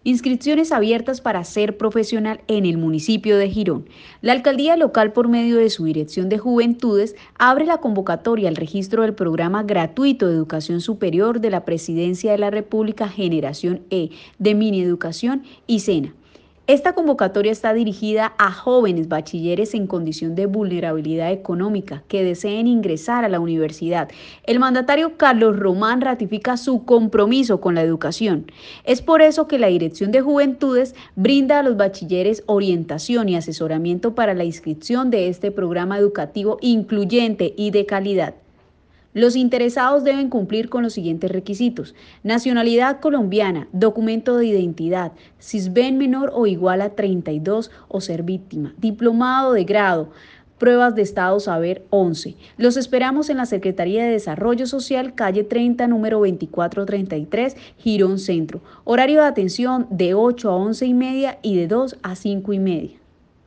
Inscripciones abiertas para ser profesional en el municipio de Girón. La alcaldía local, por medio de su Dirección de Juventudes, abre la convocatoria al registro del programa gratuito de educación superior de la Presidencia de la República Generación E de Mini Educación y SENA. Esta convocatoria está dirigida a jóvenes bachilleres en condición de vulnerabilidad económica que deseen ingresar a la universidad. El mandatario Carlos Román ratifica su compromiso con la educación. Es por eso que la Dirección de Juventudes brinda a los bachilleres orientación y asesoramiento para la inscripción de este programa educativo incluyente y de calidad. Los interesados deben cumplir con los siguientes requisitos: nacionalidad colombiana, documento de identidad, SISBEN menor o igual a 32 o ser víctima, diplomado de grado, pruebas de estado saber 11. Los esperamos en la Secretaría de Desarrollo Social, calle 30, número 2433, Girón Centro. Horario de atención de 8 a 11:30 y de 2 a 5:30.